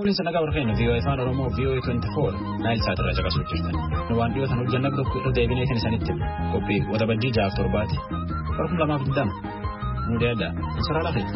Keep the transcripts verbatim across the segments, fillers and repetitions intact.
Waliin sana gabaar keenya V O A Afaan Oromoo V O A twenty-four Naayil Saatirraa caqasuu jirtan. Nu waan dhiyootan hojjanna irra deebinee kan isinitti qophii wata bajjii jaaf torbaati. Barkum lamaaf digdama. Nu deedaa. Saraa lafee.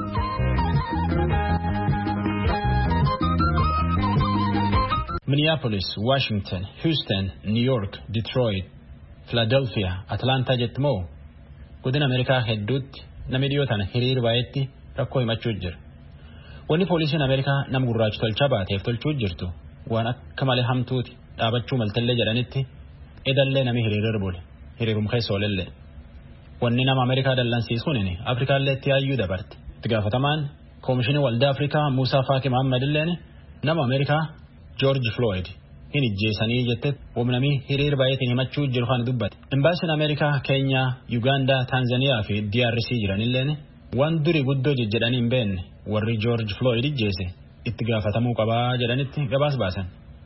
Minneapolis, Washington, Houston, New York, Detroit, Philadelphia, Atlanta jetmoo godina Ameerikaa hedduutti namni dhiyootan hiriira baay'eetti rakkoo himachuu jira. Wanni poolisiin Ameerikaa nama gurraacha tolchaa baateef tolchuu jirtu waan akka malee hamtuuti dhaabachuu maltallee jedhanitti edallee nami hiriirri bule hiriirum keessa oolellee. Wanni nama Ameerikaa dallansiisuun Afrikaallee itti yaayyuu dabarte. Itti gaafatamaan Koomishinii Waldaa Afrikaa Muusaa Faaki Mahammad illeen nama Ameerikaa George Floyd hin ijjeessanii jette wamnamii hiriira baay'eetiin himachuu jiru kan dubbate. Imbaasiin Ameerikaa Keenyaa, Uganda, Tanzaniyaa fi D R C jiran illeen waan durii guddoo jedhanii hin beekne warri George Floyd ijjeesse itti gaafatamuu qabaa jedhanitti gabaas baasan.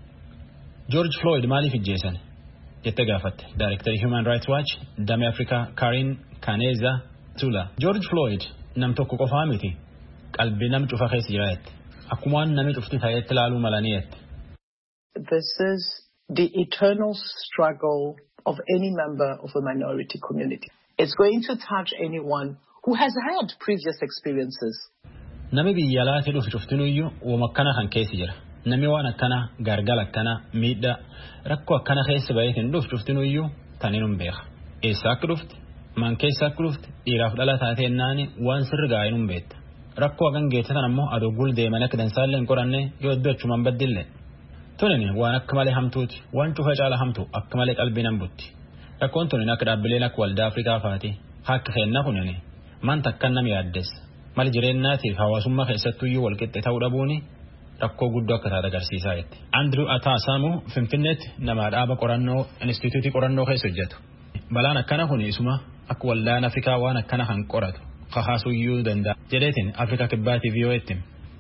George Floyd maaliif ijjeessan jette gaafatte Director Human Rights Watch Damee Afrikaa Karin Kaneza Tula. George Floyd nam tokko qofaa miti qalbii nam cufa keessa jiraate akkuma namni cufti ta'etti ilaaluu malaniitti. This is the eternal struggle of any member of a minority community. It's going to touch anyone who has had previous experiences. Nami biyya alaatti dhufu cuftinuyyuu waan akkana kan keessa jira. Nami waan akkana gargaara akkana miidhaa rakkoo akkana keessa baay'een dhufu cuftinuyyuu taninum beeka. Eessa akka dhufti man keessa akka dhufti dhiiraaf dhala taateen naani waan sirri gaa'inum beekta. Rakkoo hagan geessatan ammoo adoo guldeeman akka dansaallee hin qoranne yoo iddoo achumaan baddillee. Tonini waan akka malee hamtuuti waan cufa caala hamtu akka malee qalbii nan butti. Rakkoon tonini akka dhaabbileen akka waldaa Afrikaa faati akka kennaa kunini maanta akka nama yaaddeessa. Mal jireenyaatiif hawaasummaa keessattuyyuu walqixxe ta'uu dhabuuni rakkoo guddoo akka taate agarsiisaa jetti. Andrew Ataasamu Finfinneetti nama dhaaba qorannoo instituutii qorannoo keessa hojjetu. Balaan akkana kun isuma akka waldaan Afrikaa waan akkana kan qoratu kahaasuyyuu danda'a jedheetiin Afrikaa Kibbaatii V O A'tti.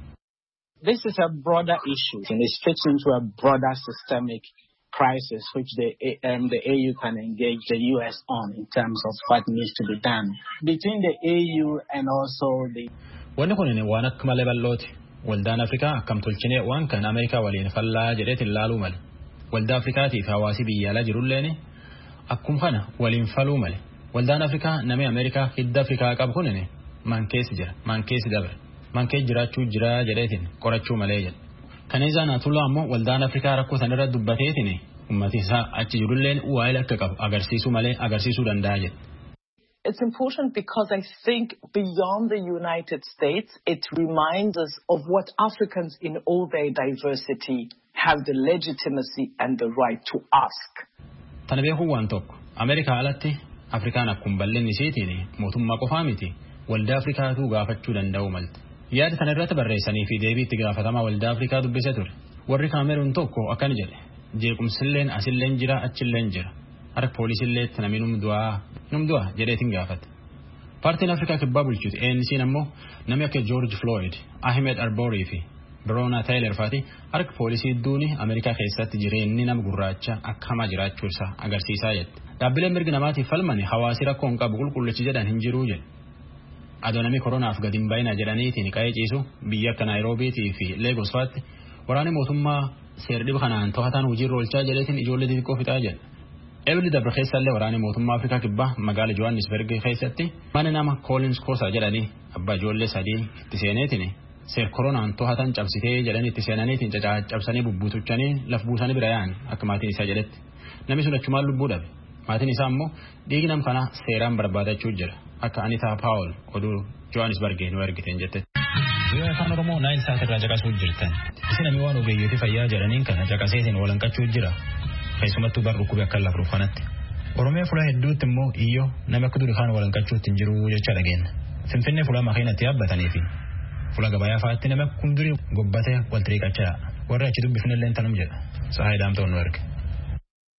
This is a broader issue and it fits into a broader systemic crisis which the, um, the A U can engage the U S on in terms of what needs to be done. Between the A U and also the... Wanni kun waan akka malee bal'ooti. Waldaan Afrikaa akkam tolchinee waan kan Ameerikaa waliin fallaa jedheetiin ilaaluu male. Waldaa Afrikaatiif hawaasi biyya alaa jirulleen akkuma kana waliin faluu male. Waldaan Afrikaa namni Ameerikaa hidda Afrikaa qabu kun man keessa jira, man keessa dabre. Man kee jiraachuu jira jedheetiin qorachuu malee jedhe. Kanizaa Naatulaa ammoo waldaan Afrikaa rakkoo san irra dubbateetiin ummati isaa achi jirulleen waa'ee akka qabu agarsiisuu malee agarsiisuu danda'a jedhe. It's important because I think beyond the United States, it reminds us of what Africans in all their diversity have the legitimacy and the right to ask. Tana beekuu waan tokko Ameerikaa alatti Afrikaan akkuma bal'inni isiitiin mootummaa qofaa miti waldaa Afrikaatu gaafachuu danda'u malte. Yaada kana irratti barreessanii fi deebii itti gaafatamaa waldaa Afrikaa dubbisee ture. Warri Kaameruun tokko akkana jedhe. Jeequmsilleen asilleen jira achilleen jira. Harka poolisillee namni numdu'aa numdu'aa jedheetiin gaafate. Paartiin Afrikaa kibbaa bulchuuti A N C ammoo namni akka George Floyd, Ahmed Arbery fi Breonna Taylor faati harka poolisii duuni Ameerikaa keessatti jireenyi nama gurraacha akka hamaa jiraachuu isaa agarsiisaa jette. Dhaabbileen mirga namaatiif falmani hawaasi rakkoo hin qabu qulqullichi jedhan hin jiruu jedhe. Adoonamii koronaaf gadi hin baay'ina jedhaniitiin qa'ee ciisu biyya akka Naayiroobiitii fi Leegos faatti waraanni mootummaa seerdhiba kanaan to'ataan hojiirra oolchaa jedheetiin ijoollee xixiqqoo fixaa jedha. Eebli dabre keessallee waraanni mootummaa Afrikaa kibbaa magaala Johannesburg keessatti mana nama Collins Kosa jedhanii abbaa ijoollee sadii itti seeneetiin seer koronaan to'atan cabsitee jedhanii itti seenaniitiin cabsanii bubbutuchanii laf buusanii bira yaa'an akka maatiin isaa jedhetti. Namni sun achumaan lubbuu dhabe. Maatiin isaa immoo dhiigi nam kana seeraan barbaadachuu jira. Akka Anita Powell oduu Johannesburg nu ergiteen jette. Yoo afaan Oromoo Naayil Saatirraa caqasuu jirtan. Isin ammoo waan ogeeyyooti fayyaa jedhaniin kana caqaseetiin walanqachuu jira. Keessumattuu barrukkuu akka lafruuf kanatti. Oromiyaa fuula hedduutti immoo iyyoo nama akka durii kaan walanqachuutti hin jiru jecha dhageenya. Finfinnee fuula makiinatti yaabbatanii fi fuula gabayaa fa'aatti nama kun durii gobbatee wal xiriiqachaa warra achi dubbifnellee tanum jedha. Saayidaan ta'u nu erge.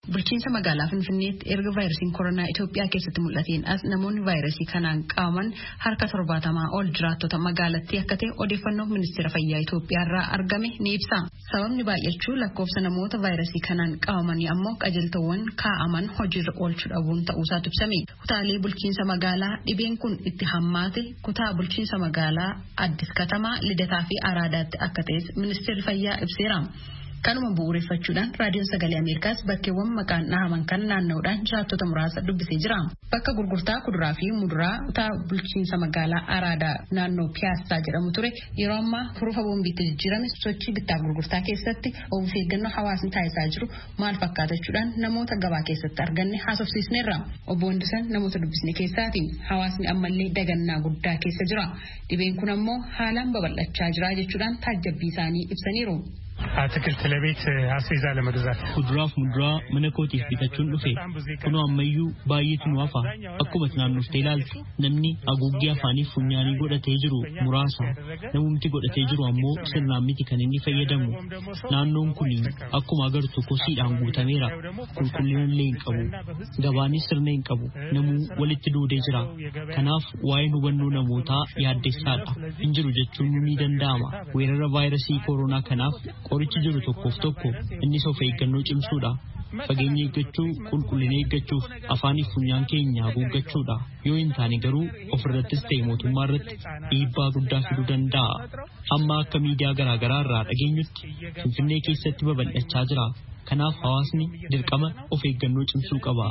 Bulchiinsa magaalaa Finfinneetti erga vaayirasiin koronaa Itoophiyaa keessatti mul'ateen as namoonni vaayirasii kanaan qabaman harka torbaatamaa ol jiraattota magaalattii akka ta'e odeeffannoo ministeera fayyaa Itoophiyaa irraa argame ni ibsa. Sababni baay'achuu lakkoofsa namoota vaayirasii kanaan qabamanii ammoo qajeeltowwan kaa'aman hojiirra oolchuu dhabuun ta'uusaatu ibsame. Kutaalee bulchiinsa magaalaa dhibeen kun itti hammaate kutaa bulchiinsa magaalaa Addis Katamaa, Lidataa fi Araadaatti akka ta'es ministeerri fayyaa ibseera. Kanuma bu'uureffachuudhaan raadiyoon sagalee Ameerikaas bakkeewwan maqaan dhahaman kan naanna'uudhaan jiraattota muraasa dubbisee jira. Bakka gurgurtaa kuduraa fi muduraa kutaa bulchiinsa magaalaa Araadaa naannoo Piyaassaa jedhamu ture yeroo ammaa hurufa boombiitti jijjiirame sochii bittaaf gurgurtaa keessatti of eeggannoo hawaasni taasisaa jiru maal fakkaatachuudhaan namoota gabaa keessatti arganne haasofsiisneerra. Obbo Hundisan namoota dubbisne keessaati. Hawaasni ammallee dagannaa guddaa keessa jira. Dhibeen kun ammoo haalaan babal'achaa jira jechuudhaan taajjabbii isaanii ibsaniiru. አትክልት ለቤት አስቤዛ ለመግዛት ኩድራፍ ሙድራ መነኮቲፍ ቢታቹን ዱፌ ኩኖ አመዩ ባይት ኑዋፋ አኩበት ናኑስ ቴላልት ነምኒ አጉጊ አፋኒ ፉኛኒ ጎደቴ ጅሩ ሙራሳ ነሙምቲ ጎደቴ ጅሩ አሞ ስናሚቲ ከነኒ ፈየደሙ ናኖን ኩኒ አኩማ ገርቱ ኮሲ ዳንጉተሜራ ኩልኩልን ሌን ቀቡ ገባኒ ስርኔን ቀቡ ነሙ ወልት ዱዴ ጅራ ከናፍ ዋይኑ ወኑ ነሞታ ያደሳዳ እንጅሩ ጀቹን ሚ ደንዳማ ወይረረ ቫይረሲ ኮሮና ከናፍ qorichi jiru tokkoof tokko inni of eeggannoo cimsuudha. Fageenya eeggachuu, qulqullina eeggachuuf afaan funyaan keenya haguuggachuudha. Yoo hin taane garuu ofirrattis ta'e mootummaa irratti dhiibbaa guddaa fiduu danda'a. Amma akka miidiyaa garaa garaa irraa dhageenyutti Finfinnee keessatti babal'achaa jira. Kanaaf hawaasni dirqama of eeggannoo cimsuu qaba.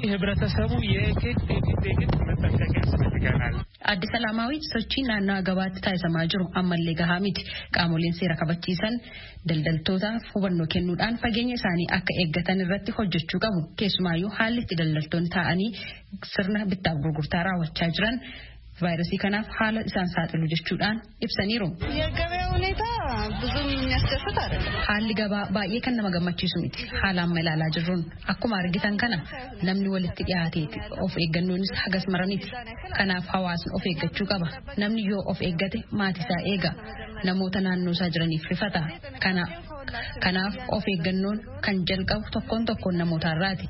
Addi Salaamaawwi sochii naannoo gabaatti taasifamaa jiru ammallee gahaa miti. Qaamoleen seera kabachiisan daldaltootaaf hubannoo kennuudhaan fageenya isaanii akka eeggatan irratti hojjechuu qabu. Keessumaayyuu haalli itti daldaltoonni taa'anii sirna bittaaf gurgurtaa raawwachaa jiran vaayirasii kanaaf haala isaan saaxilu jechuudhaan ibsaniiru. Haalli gabaa baay'ee kan nama gammachiisu miti. Haala amma ilaalaa jirruun akkuma argitan kana namni walitti dhiyaateeti. Of eeggannoonis hagas mara miti. Kanaaf hawaasni of eeggachuu qaba. Namni yoo of eeggate maatiisaa eega. Namoota naannoo isaa jiraniif rifata. Kanaaf of eeggannoon kan jalqabu tokkoon tokkoon namootarraati.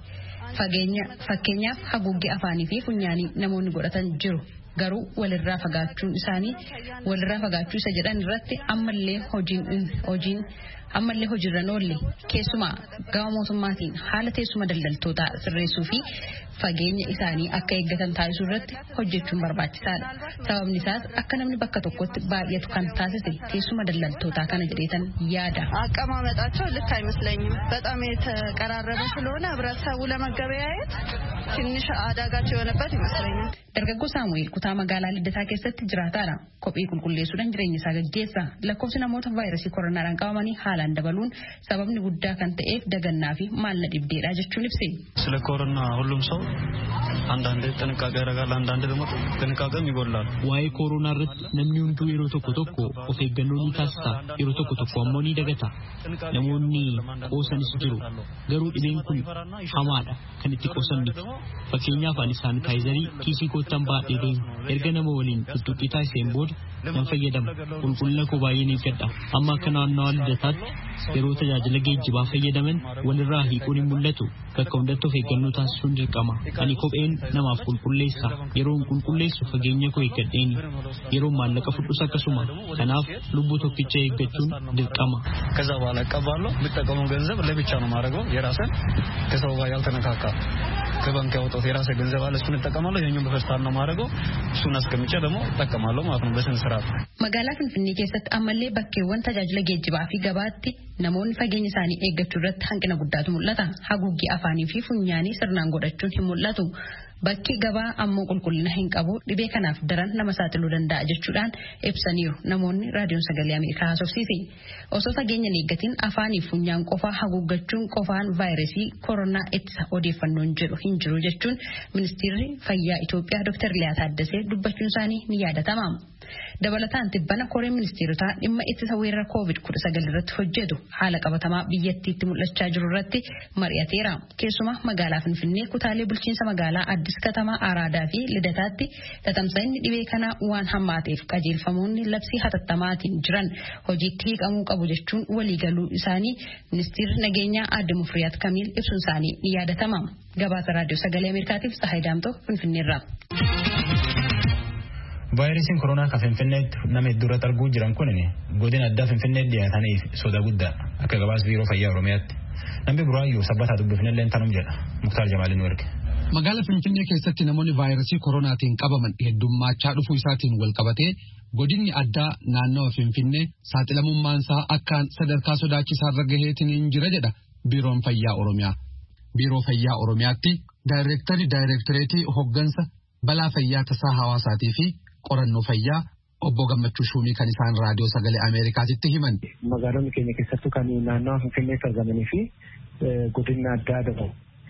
Fakkeenyaaf haguuggii afaanii fi funyaanii namoonni godhatan jiru. Garuu walirraa fagaachuun isaanii walirraa fagaachuu isa jedhan irratti ammallee hojiin hojiin ammallee hojiirra oolle keessumaa gama mootummaatiin haala teessuma daldaltootaa sirreessuu fi fageenya isaanii akka eeggatan taasisuu irratti hojjechuun barbaachisaadha. Sababni isaas akka namni bakka tokkotti baay'atu kan taasise teessuma daldaltootaa kana jedheetan yaada. አቀማመጣቸው ልክ አይመስለኝም። በጣም የተቀራረበ ስለሆነ ህብረተሰቡ ለመገበያየት ትንሽ አዳጋች የሆነበት ይመስለኛል። Dargaggoo Saamu'eel kutaa magaalaa Liddataa keessatti jiraataadha. Kophee qulqulleessuudhaan jireenya isaa gaggeessa. Lakkoofsi namoota vaayirasii koronaadhaan qabamanii haalaan dabaluun sababni guddaa kan ta'eef dagannaa fi maalla dhibdeedha jechuun ibse. ስለ ኮሮና ሁሉም ሰው አንዳንድ ጥንቃቄ ያደርጋል አንዳንድ ደግሞ ጥንቃቄም ይጎላል ዋይ ኮሮና ረት namni hunduu yeroo tokko tokko of eeggannoo ni taasisa yeroo tokko tokko ammoo ni dagata namoonni qoosanis jiru garuu dhibeen kun hamaadha kan itti qoosan miti fakkeenyaaf ani saanitaayizarii kiisii koottan baadhee deemu erga nama waliin tuttuqqii taasiseen booda nan fayyadama qulqullina koo baay'een eeggadha amma akka naannawaa Lidataatti yeroo tajaajila geejjibaa fayyadaman walirraa hiikuun hin mul'atu bakka hundatti of eeggannoo taasisuun dirqama ani kopheen namaaf qulqulleessa yeroo qulqulleessu fageenya koo eeggadheeni yeroo maallaqa fudhus akkasuma kanaaf lubbuu tokkicha eeggachuun dirqama. ከዛ በኋላ ቀባለው የምጠቀመው ገንዘብ ለብቻ ነው ማድረገው የራስን ከሰው ጋር ያልተነካካ ከባንክ ያወጣው የራስ ገንዘብ አለ እሱን እጠቀማለሁ የኛው በፈስታል ነው ማድረገው እሱን አስቀምጬ ደግሞ እጠቀማለሁ ማለት ነው በስነ ስርዓት። Magaalaa Finfinnee keessatti ammallee bakkeewwan tajaajila geejjibaa fi gabaatti namoonni fageenya isaanii eeggachuu irratti hanqina guddaatu mul'ata. Haguuggii afaanii fi funyaanii sirnaan godhachuun hin mul'atu. Bakki gabaa ammoo qulqullina hin qabu dhibee kanaaf daran nama saaxiluu danda'a jechuudhaan ibsaniiru namoonni raadiyoon sagalee Ameerikaa haasofsiise. Osoo fageenya hin eeggatiin afaanii fi funyaan qofaa haguuggachuun qofaan vaayirasii koronaa ittisa odeeffannoon jedhu hin jiru jechuun ministeerri fayyaa Itoophiyaa Dr. Liyaa Taaddasee dubbachuun isaanii ni yaadatama. Dabalataan tibbana koreen ministeerotaa dhimma ittisa weerara koovid kudha sagal irratti hojjetu haala qabatamaa biyyattiitti mul'achaa jiru irratti mari'ateera. Keessumaa magaalaa Finfinnee kutaalee bulchiinsa magaalaa Addis Katamaa Araadaa fi Lidataatti tatamsa'inni dhibee kanaa waan hammaateef qajeelfamoonni labsii hatattamaatiin jiran hojiitti hiikamuu qabu jechuun waliigaluu isaanii ministeerri nageenyaa Aadde Mufriyaat Kamiil ibsuun isaanii ni yaadatama. Gabaasa raadiyoo sagalee Ameerikaatiif Tsahaay Daamtoo Finfinneerraa. Vaayirasiin koronaa kan Finfinneetti nama hedduu arguu jiran kun godina addaa Finfinneetti dhiyaataniif soda guddaa akka gabaasa biiroo fayyaa Oromiyaatti. Namni buraayyuu sabbataa dubbifnellee tanum jedha. Muktaar Jamaaliin warge. Magaalaa Finfinnee keessatti namoonni vaayirasii koronaatiin qabaman heddummachaa dhufuu isaatiin wal qabatee godinni addaa naannawa Finfinnee saaxilamummaan isaa akkaan sadarkaa sodaachisaa irra gaheetiin jira jedha biiroon fayyaa Oromiyaa. Biiroo fayyaa Oromiyaatti daayireektarii daayireektareetii hoggansa balaa fayyaa tasaa hawaasaatii fi qorannoo fayyaa obbo Gammachuu Shuumii kan isaan raadiyoo sagalee Ameerikaatitti himan. Magaalonni keenya keessattuu kan naannawa Finfinneetti argamanii fi godinni addaa adabu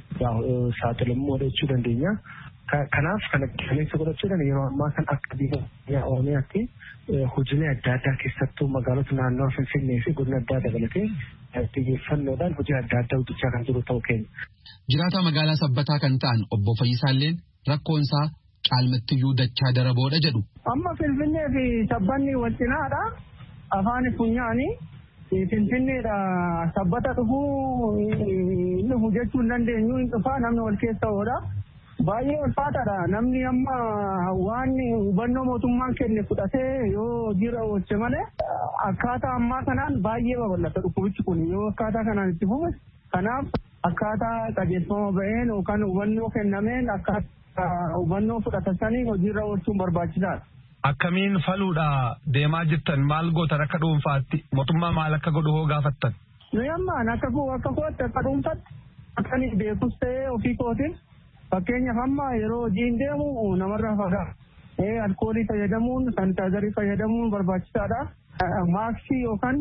saaxilamuu jechuu dandeenya. Kanaaf kana kaleessa godhachuudhaan yeroo ammaa kan akka biyya Oromiyaatti hojiilee adda addaa keessattuu magaalota naannawa Finfinnee fi godina addaa dabalatee xiyyeeffannoodhaan hojii adda addaa hojjechaa kan jiru ta'uu keenya. Jiraataa magaalaa sabbataa kan ta'an obbo Fayyisaalleen rakkoonsaa caalmattiyyuu dachaa daraboodha jedhu. Amma Finfinnee fi sabbanni wal cinaadha. Afaan funyaani Finfinneedha sabbata dhufuu inni hojjechuu hin dandeenyu hin dhufaa namni wal keessa oola. Baay'ee ulfaataadha. Namni amma waan hubannoo mootummaan kenne fudhatee yoo jira oolche malee akkaataa ammaa kanaan baay'ee babal'ata dhukkubichi kun yoo akkaataa kanaan itti fufe. Kanaaf akkaataa qajeelfama ba'een yookaan hubannoo kennameen akkaataa hubannoo fudhatasanii hojiirra oolchuun barbaachisaadha. Akkamiin faluudha deemaa jirtan maal gootan akka dhuunfaatti mootummaa maal akka godhu hoo gaafattan? Nuyi ammaan akka akka kootti akka dhuunfaatti akkanii beekus ta'ee ofii kootiin fakkeenyaaf amma yeroo hojiin deemu namarraa fagaata. Alkoolii fayyadamuun sanitaayizarii fayyadamuun barbaachisaadha. Maaskii yookaan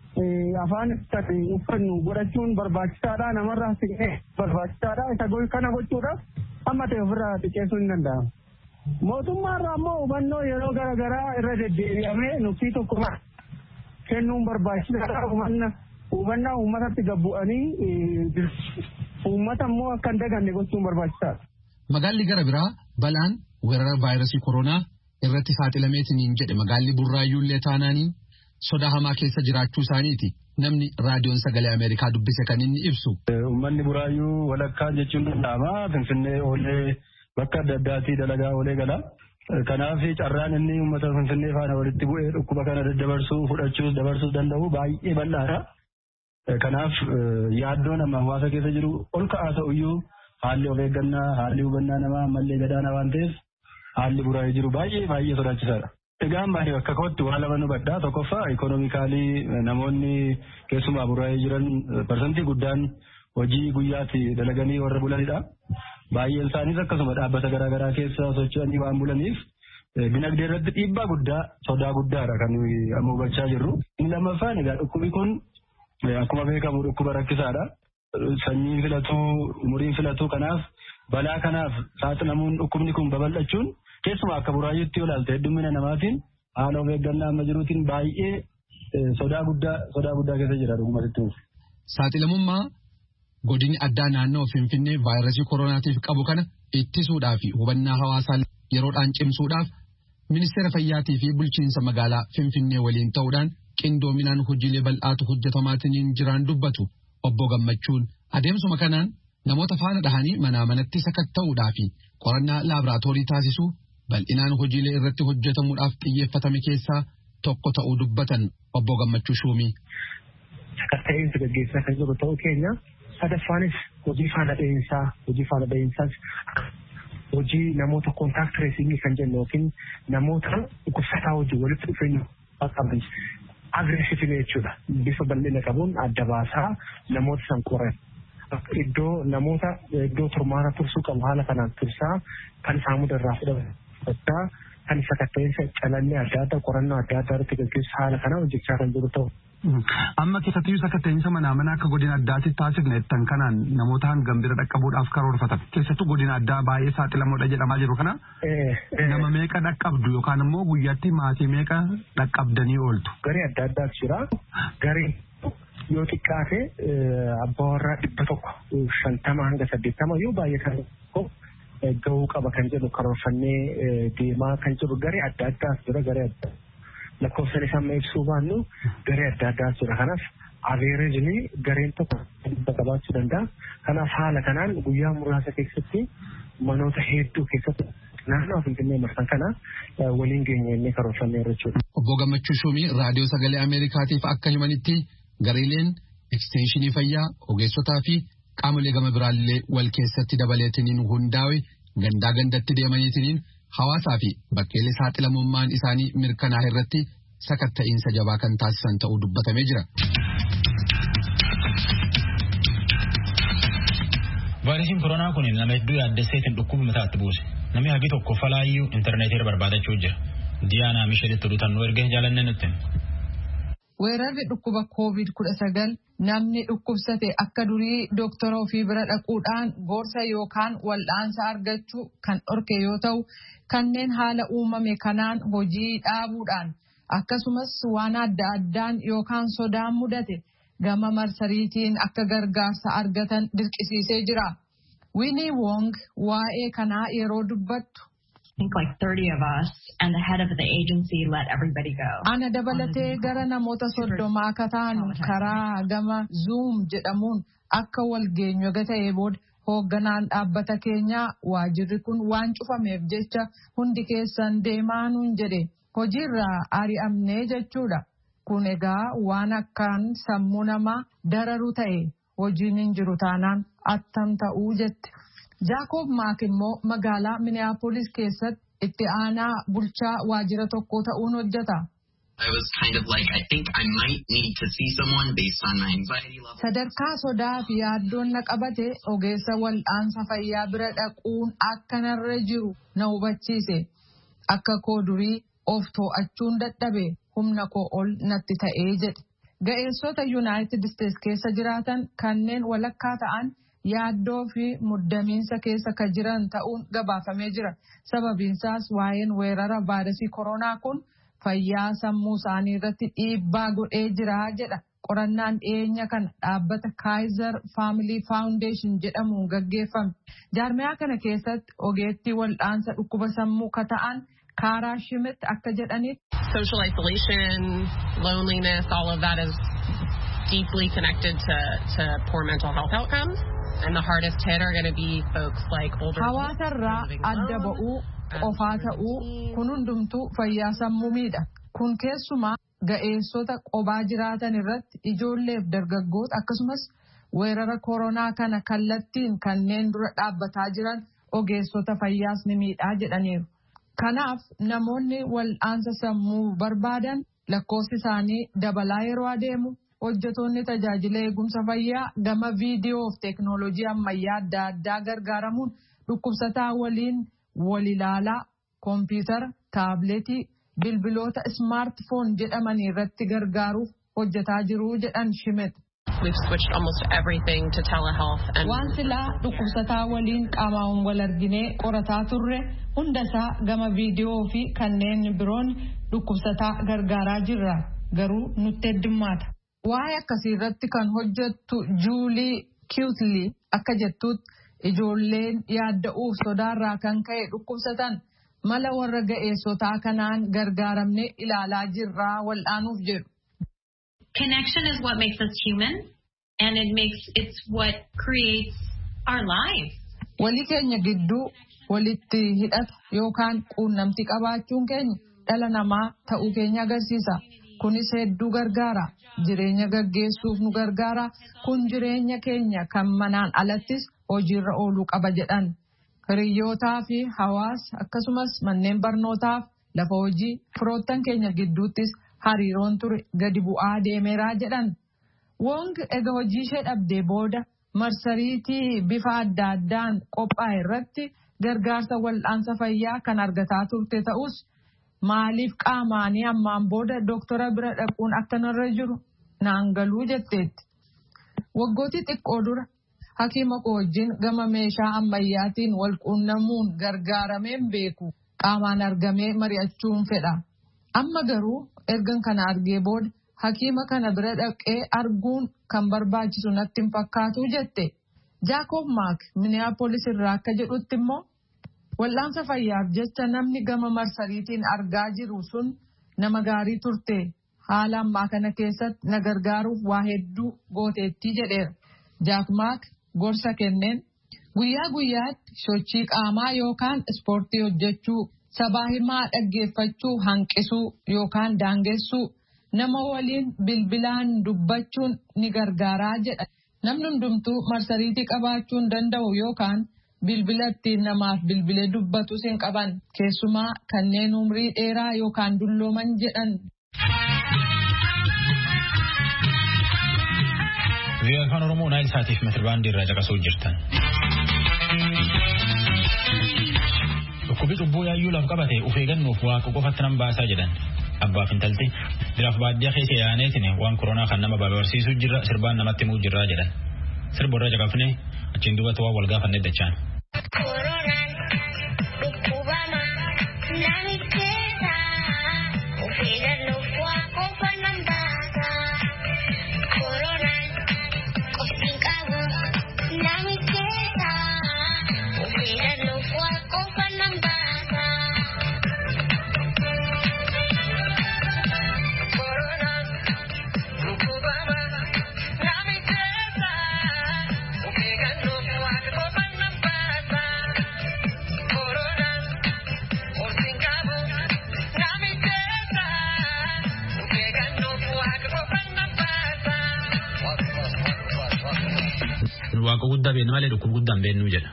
afaan uffannu godhachuun barbaachisaadha. Namarraa siqee barbaachisaadha. Isa kana gochuudhaaf amma ta'e ofirraa xiqqeessuu hin danda'amu. Mootummaarraa ammoo hubannoo yeroo garaagaraa irra deddeebi'amee nuffii tokko kennuun barbaachisaadha. Hubannaa uummatatti gabbu'anii uummata immoo akka hin daganne gochuun barbaachisaadha. Magaalli gara biraa balaan weerara vaayirasii koronaa irratti saaxilameetiin jedhe magaalli burraayyuullee taanaaniin sodaa hamaa keessa jiraachuu isaaniiti. Namni raadiyoon sagalee Ameerikaa dubbise kan inni ibsu. Uummanni buraayyuu walakkaa jechuun danda'ama. Finfinnee oolee bakka adda addaatii dalagaa oolee gala. Kanaaf carraan inni uummata Finfinnee faana walitti bu'ee dhukkuba kana daddabarsuu fudhachuus dabarsuus danda'u baay'ee bal'aadha. Kanaaf yaaddoon amma hawaasa keessa jiru ol ka'aa ta'uyyuu haalli of eeggannaa haalli hubannaa namaa ammallee gadaana waan ta'eef haalli buraa'ee jiru baay'ee baay'ee sodaachisaadha. Egaa ammaanii bakka kootti waa lama nu badhaa tokkoffaa ikoonoomikaalii namoonni keessumaa buraa'ee jiran parsantii guddaan hojii guyyaatti dalaganii warra bulanidha. Baay'een isaaniis akkasuma dhaabbata garaagaraa keessa socho'anii waan bulaniif dinagdee irratti dhiibbaa guddaa sodaa guddaadha kan amma hubachaa jirru. Inni lammaffaan egaa dhukkubi kun akkuma beekamu dhukkuba rakkisaadha. Sanyiin filatuu umuriin filatuu kanaaf balaa kanaaf saaxilamuun dhukkubni kun babal'achuun keessumaa akka buraayyuutti yoo ilaalte heddummina namaatiin haala of eeggannaa amma jiruutiin baay'ee sodaa guddaa sodaa guddaa keessa jira dhugumatti. Saaxilamummaa godinni addaa naannoo Finfinnee vaayirasii koronaatiif qabu kana ittisuudhaa fi hubannaa hawaasaa yeroodhaan cimsuudhaaf ministeera fayyaatii fi bulchiinsa magaalaa Finfinnee waliin ta'uudhaan qindoominaan hojiilee bal'aatu hojjetamaatiin jiraan dubbatu obbo Gammachuun adeemsuma kanaan namoota faana dhahanii manaa manatti sakatta'uudhaa fi qorannaa laaboraatoorii taasisuu bal'inaan hojiilee irratti hojjetamuudhaaf xiyyeeffatame keessaa tokko ta'uu dubbatan obbo Gammachuu Shuumii. Sakatta'insa gaggeessaa kan jiru ta'uu keenya sadaffaanis hojii faana dha'iinsaa hojii faana dha'iinsaas hojii namoota koontaakt tireesingii kan jennu yookiin namoota dhukkubsataa hojii walitti dhufeenya qaban agreessiivii jechuudha. Bifa bal'ina qabuun adda baasaa namoota san qoran. Iddoo namoota iddoo turmaana tursuu qabu haala kanaan tursaa kan saamuda irraa fudhata kan sakatta'insa calallii adda addaa qorannoo adda addaa irratti gaggeessu haala kanaan hojjechaa kan jiru ta'u Amma keessattuu sakatteenyisa manaa mana akka godina addaatti taasifne tan kanaan namoota hangam bira dhaqqabuudhaaf karoorfatan. Keessattuu godina addaa baay'ee saaxilamoodha jedhamaa jiru kana nama meeqa dhaqqabdu yookaan immoo guyyaatti maatii meeqa dhaqqabdanii ooltu. Garee adda addaatu jira. Garee yoo xiqqaate abbaa warraa dhibba tokko shantama hanga saddeettama yoo baay'atan gahuu qaba kan jedhu karoorfannee deemaa kan jiru garee adda addaatu jira garee adda. Lakkoofsan isaan ibsuu baannu garee adda addaa jira. Kanaaf averejni gareen tokko dhibba qabaachuu danda'a. Kanaaf haala kanaan guyyaa muraasa keessatti manoota hedduu keessatti naannoo Finfinnee marsan kana waliin geenyee karoorfannee jechuudha. Obbo Gammachuu Shumii raadiyoo sagalee Ameerikaatiif akka himanitti gareeleen ekstenshinii fayyaa ogeessotaa fi qaamolee gama biraallee wal keessatti dabaleetiniin hundaa'e gandaa gandatti deemaniitiniin hawaasaa fi bakkeelee saaxilamummaan isaanii mirkanaa'e irratti sakatta'iinsa jabaa kan taasisan ta'uu dubbatamee jira. Vaayirasiin koronaa kun nama hedduu yaaddesseetiin dhukkuba mataatti buuse. Namni hagi tokko falaayyuu intarneetii irra barbaadachuu jira. Diyaanaa Misheelitti odeeffannoo ergee jaalannee nutti. Weerarri dhukkuba koovid kudha sagal namni dhukkubsate akka durii doktara ofii bira dhaquudhaan gorsa yookaan wal'aansa argachuu kan dhorke yoo ta'u kanneen haala uumame kanaan hojii dhaabuudhaan akkasumas waan adda addaan yookaan sodaan mudate gama marsariitiin akka gargaarsa argatan dirqisiisee jira. Winnie Wong waa'ee kanaa yeroo dubbattu. I think like thirty of us and the head of the agency let everybody go. Ana dabalatee gara namoota soddomaa akka taanu karaa gama Zoom jedhamuun akka wal geenyu eega ta'ee booda hoogganaan dhaabbata keenyaa waajirri kun waan cufameef jecha hundi keessan deemaa nuun jedhe hojiirraa ari'amnee jechuudha. Kun egaa waan akkaan sammuu namaa dararu ta'e hojiin hin jiru taanaan attam ta'uu jette. Jaakob Maak immoo magaalaa Minneapolis keessatti itti aanaa bulchaa waajjira tokko ta'uun hojjeta. I was kind of like, I think I might need to see someone based on my anxiety level. Sadarkaa sodaa fi yaaddoon na qabate ogeessa wal'aansa fayyaa bira dhaquun akka narra jiru na hubachiise. Akka koo durii of to'achuun dadhabe humna koo ol natti ta'ee jedhe. Ga'eessota United States keessa jiraatan kanneen walakkaa ta'an yaaddoo fi muddamiinsa keessa kan jiran ta'uun gabaafamee jira. Sababiinsaas waa'een weerara vaayirasii koronaa kun fayyaa sammuu isaanii irratti dhiibbaa godhee jira jedha. Qorannaan dhiyeenya kana dhaabbata Kaiser Family Foundation jedhamuun gaggeeffame. Jaarmiyaa kana keessatti ogeettii wal'aansa dhukkuba sammuu ka ta'an Kaaraa Shimit akka jedhanitti. Social isolation, loneliness, all of that is deeply connected to, to poor mental health outcomes. And the hardest hit are going to be folks like older people. Hawaasarraa adda ba'uu, qofaa ta'uu, kun hundumtuu fayyaa sammuu miidha. Kun keessumaa ga'eessota qobaa jiraatan irratti ijoolleef dargaggoota akkasumas weerara koronaa kana kallattiin kanneen dura dhaabbataa jiran ogeessota fayyaas ni miidhaa jedhaniiru. Kanaaf namoonni wal'aansa sammuu barbaadan lakkoofsi isaanii dabalaa yeroo adeemu. Hojjetoonni tajaajila eegumsa fayyaa gama viidiyoo fi teeknooloojii ammayyaa adda addaa gargaaramuun dhukkubsataa waliin wal ilaalaa koompiyuutara, taabileetii, bilbiloota ismaartifoon jedhamanii irratti gargaaruuf hojjetaa jiru jedhan Shimet. Waan silaa dhukkubsataa waliin qaamaan wal arginee qorataa turre hundasaa gama viidiyoo fi kanneen biroon dhukkubsataa gargaaraa jirra garuu nutti heddummaata. Waa'ee akkasii irratti kan hojjettu Juulii Kiwutlii akka jettutti ijoolleen yaadda'uuf sodaarraa kan ka'e dhukkubsatan mala warra ga'eessotaa kanaan gargaaramne ilaalaa jirraa wal'aanuuf jedhu. Connection is what makes us human and it makes it's what creates our lives. Walii keenya gidduu walitti hidhata yookaan quunnamtii qabaachuun keenya dhala namaa ta'uu keenya agarsiisa. Kunis hedduu gargaara. Jireenya gaggeessuuf nu gargaara. Kun jireenya keenya kan manaan alattis hojiirra ooluu qaba jedhan. Hiriyyootaa fi hawaasa akkasumas manneen barnootaaf lafa hojii firoottan keenya gidduuttis hariiroon ture gadi bu'aa deemeeraa jedhan. Wong ega hojii ishee dhabdee booda marsariitii bifa adda addaan qophaa'e irratti gargaarsa wal'aansa fayyaa kan argataa turte ta'us maaliif qaamaanii ammaan booda doktora bira dhaquun akka narra jiru naan galuu jetteetti. Waggooti xiqqoo dura hakiima koo wajjin gama meeshaa ammayyaatiin wal quunnamuun gargaarameen beeku qaamaan argamee mari'achuun fedha. Amma garuu ergan kana argee booda hakiima kana bira dhaqee arguun kan barbaachisu natti hin fakkaatu jette. Jaakob Maak Minneapolis irraa akka jedhutti immoo wal'aansa fayyaaf jecha namni gama marsariitiin argaa jiru sun nama gaarii turte haala ammaa kana keessatti na gargaaruuf waa hedduu gooteetti jedheera. Jaak Maak gorsa kenneen guyyaa guyyaatti sochii qaamaa yookaan ispoortii hojjechuu sabaa himaa dhaggeeffachuu hanqisuu yookaan daangessuu nama waliin bilbilaan dubbachuun ni gargaaraa jedha. Namni hundumtuu marsariitii qabaachuun danda'u yookaan bilbila ittiin namaaf bilbilee dubbatu hin qaban keessumaa kanneen umrii dheeraa yookaan dullooman jedhan. Biyya afaan Oromoo naayil saatiif metirbaandii irraa caqasuu jirtan. Dhukkubi cubbuu yaayyuu laaf qabate of eeggannuuf waaqa qofatti nan baasaa jedhan. Abbaaf intalti diraaf baadiyyaa keessa yaaneetiin waan koronaa kan nama barbaarsiisuu jira sirbaan namatti himuu jirraa jedhan. Sirba irra caqafne achiin duubatti waan wal gaafanne dachaan. Waaqa guddaa beeknu malee dhukkuba guddaan beeknu jedha.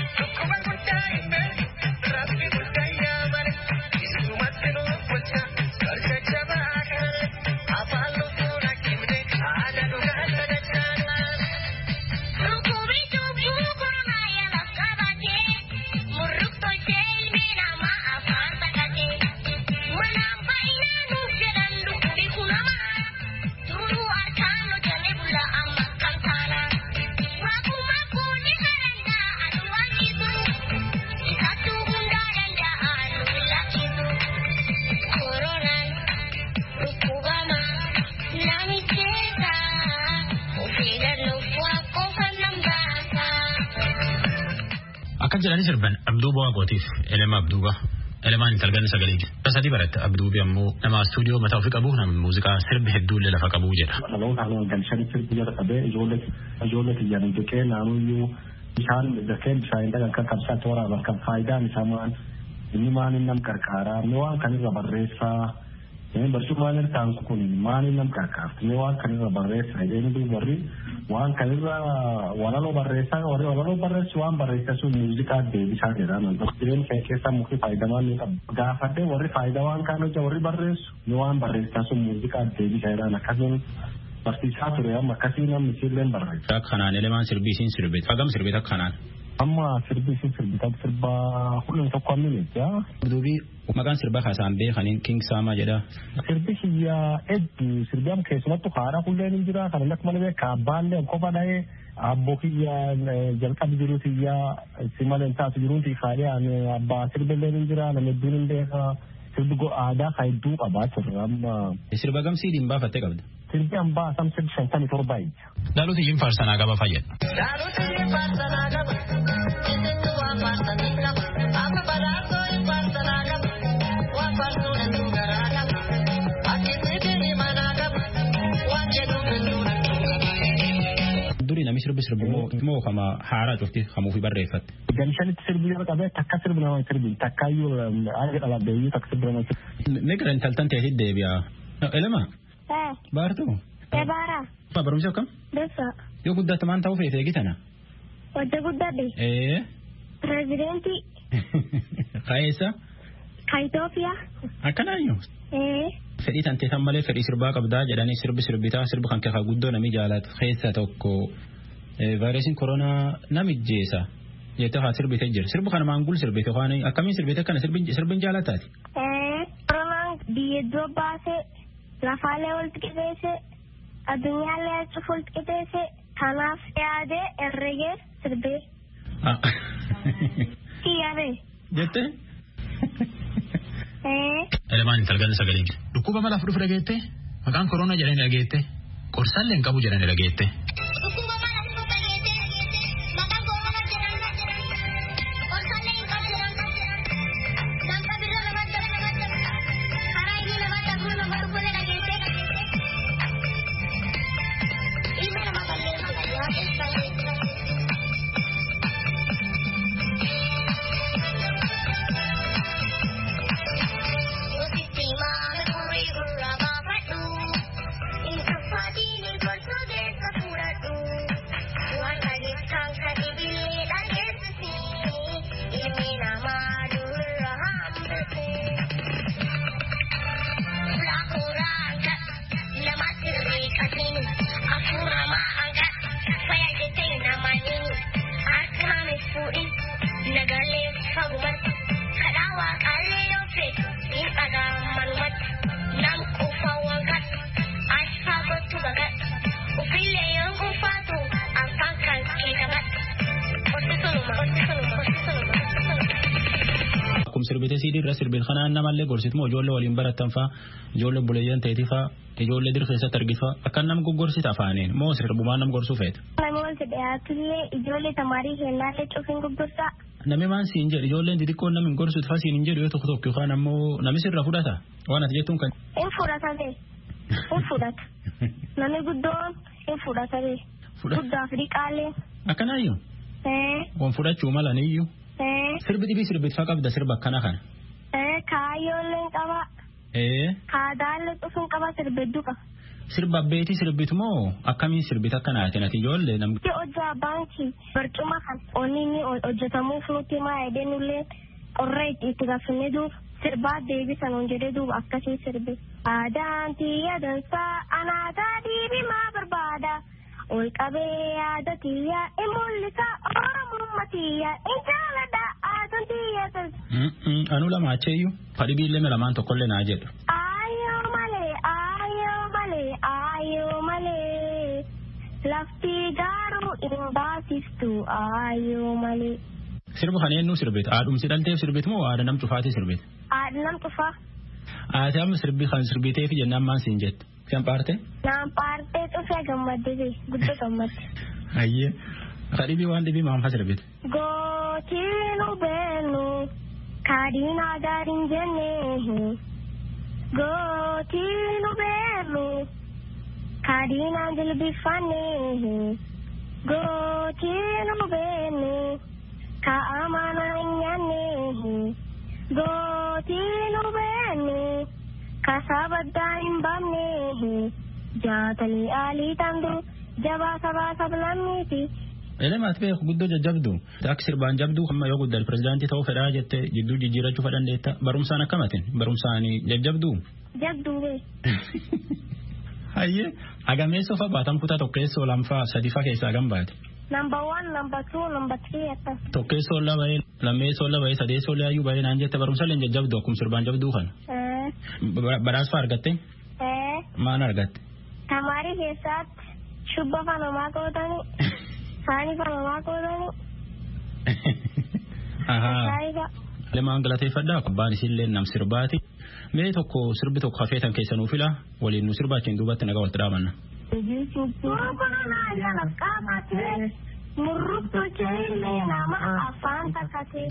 Jedhani sirban abduuba waaqootiif elema abduuba elemaan intalgan sagalee jiru. Tasadi baratte abduubi ammoo nama stuudiyoo mataa ofii qabu nama muuziqaa sirbi hedduullee lafa qabu jedha. Dhaloota haala galchanii sirbi jala qabee ijoollee ijoollee xiyyaanii jeqee naannoyyuu bishaan dakee bishaan dhagan kan qabsaatti waraaban kan faayidaan isaa maal inni maan inni nam qarqaaraa inni waan kanirra barreessaa barcummaan irtaan kun maan inni nam qarqaarti inni waan kanirra barreessaa inni warri waan kanirra walaloo barreessaa warri walaloo barreessu waan barreessaa sun muuziqaa deebisaa jedhaman jireen keessaa mukti faayidamaan ni qabu gaafadhee warri faayidaa waan kaan hojja warri barreessu ni waan barreessaa sun muuziqaa deebisaa jedhan akkasumas barsiisaa ture amma akkasii namni sirleen barreessaa. Kanaan elemaan sirbiisiin sirbit hagam sirbit akka kanaan. Amma sirbiisiin sirbita sirbaa hundum tokko ammini jaa. Duubii maqaan sirbaa kaasaan beekaniin King Saamaa jedha. Sirbi kiyyaa hedduu sirbi amma keessumattu haaraa kulleen hin jira kan akka malee beekaa abbaallee qofa dhahee abboo kiyyaa jalqabi jiru kiyyaa si malee taatu jiruuti faayidaan abbaa sirbillee hin jira nama hedduun hin beekaa sirbi aadaa hedduu qabaachuu amma. Sirba gamsii dhiibbaa fattee qabda. Sirbi ambaa samsir shantamii torba ija. Dhaloota iyyiin faarsanaa qaba fayyada. Dhaloota iyyiin faarsanaa qaba. Isintu waan faarsanii qaba. Amma badhaasoo hin faarsanaa qaba. Waan faarsuu danduu garaa qaba. Akkasitti himanaa qaba. Waan jedhuu danduu danduu. Durii namni sirbi sirbi moo kama haaraa cufti hamuufi barreeffatte. Gamshanitti sirbi yoo qabee takka sirbi nama sirbi takkaayyuu aarga dhalabdeeyyuu takka sirbi nama sirbi. Meeqa intaltan ta'e deebi'a. Elema. Baartuu. Ebaara. Barumsa akkam? Dursa. Yoo guddatte maan ta'uu feete eegitana? Wajja guddadhe. Ee. Pirezidentii. Kaayessa? Ka Itoophiyaa. Akkanaayyuu? Ee. Fedhii tantee san malee fedhii sirbaa qabdaa jedhanii sirbi sirbitaa sirbi kan keessa guddoo nami jaalatu keessa tokko vaayirasiin koronaa namijjeessa jettee haa sirbitee jira. Sirbi kana maangul sirbite waan akkamiin sirbite kana sirbin jaalataati? Ee. Koronaan biyya dura baasee lafaalee walitti qibeesse addunyaallee cufuun qixeesse kanaaf yaadee herregee sirbee. Kiyyabe. Jettee? Elemaan intalganni sagalee. Dhukkuba malaaf dhufu dhageette? Maqaan koronaa jedhanii dhageette? Qorsaallee hin qabu jedhanii dhageette? Sirbite sidii irra sirbeen kanaan namallee gorsitmoo ijoollee waliin baratan faa ijoollee buleeyyan ta'eeti faa ijoollee dirqeessatti argifaa akka nam goggorsita afaaniin moo sirbumaan nam gorsuu feeta. Namoonni dhiyaatullee ijoollee tamaarii kennaallee cufiin gurgurtaa. Namni maan siin jedhu ijoolleen xixiqqoon namni gorsuut faa siin hin jedhu yoo tokko tokko yookaan ammoo namni sirra fudhata waan ati jettuun kan. Hin fudhata ta'e hin fudhata namni guddoon hin fudhata ta'e guddaa fi dhiqaalee. Akkanaayyuu. Waan fudhachuu malaniyyuu. Sirbi dhibii sirbit faa qabda sirba akkana kana. Kaayyoolleen qaba. Kaadaallee cufuun qaba sirbidduu qaba. Sirba abbeetii sirbitu moo akkamiin sirbit akkanaati nati ijoollee namni. Hojjaa baankii barcuma kan onni inni hojjetamuuf nuti maa edeenullee qorree itti gaafannee duuba sirbaa deebisan on jedhee duuba akkasii sirbi. Aadaan tiyya dansaa anaataa diibimaa barbaada. Ol qabee yaada tiyya in mul'isa oromummaa tiyya in jaalladha aadaan tiyya dansa. Anu lama acheeyyuu fadhibiillee lamaan tokkollee naa jedhu. Ayyoo malee ayyoo malee ayyoo malee lafti garuu hin baasiftu ayyoo malee. Sirba kana eenyu sirbit? Haadhumsi dhalteef sirbit moo haadha nam cufaatii sirbit? Haadha nam cufaa. Ati amma sirbi kan sirbiteef jennaan maan siin jette? Kan paarte? Naan paarte cufee gammaddee guddoo gammadde. Ayyee kadhibii waan dhibii maan faa sirbite? Gootiinu beenu kaadhiinaa gaariin jennee gootiinu beenu kaadhiinaa jilbifannee gootiinu beenu kaa'amana hin nyaannee gootiinu beenu kasabaddaa hin baafnee jaatanii aalii tandu jabaa sabaa sablamniiti. Elemaat beeku guddoo jajjabdu akka sirbaan jabduu amma yoo guddal pirezidaantii ta'uu fedhaa jette jidduu jijjiirachuu fedhandeetta barumsaan akkamatin barumsaan jajjabduu. Jabduu bee. Hayyee agameessoo fa baatam kutaa tokkeessoo lamfaa sadifaa keessaa hagam baate. Number one, number two, number three akka. Tokkeessoo laba'ee lammeessoo laba'ee sadeessoo laayyuu ba'ee naan jette barumsa leen jajjabdu akkuma sirbaan jabduu kana. Badhaasa argatte? Maan argatte? Tamaarii keessatti shubba fanamaa qootanii saanii fanamaa qootanii. Lemaan galateeffadhaa abbaan isillee nam sirbaati. Mee tokko sirbi tokko hafeetan keessa nuu fila waliin nu sirbaachiin duubatti nagaa walitti dhaabanna. Murruktu jeelee nama afaan takkate.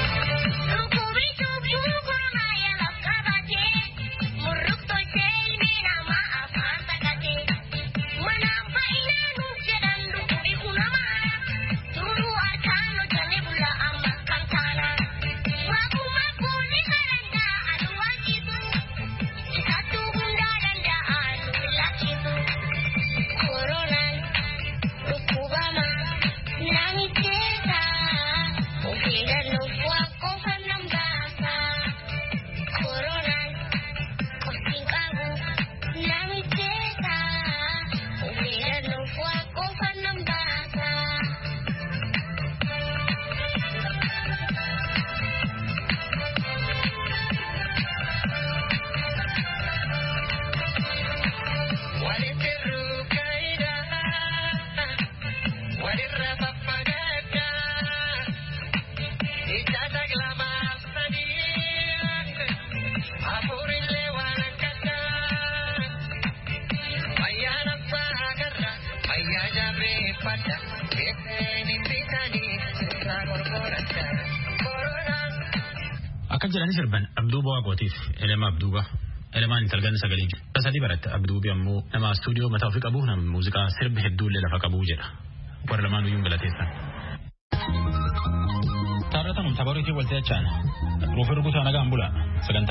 jedhani sirban Abduu Bawaqootiif elema Abduuba elemaan intalgan sagalee jiru. Tasadi baratte Abduubi ammoo nama stuudiyoo mataa ofii qabu nama muuziqaa sirba hedduullee lafa qabu jedha. Warra lamaan uyyuun galateessan. Taarratanum tapharuutii walta'achaan ruufi rukutaa nagaan bula sagantaa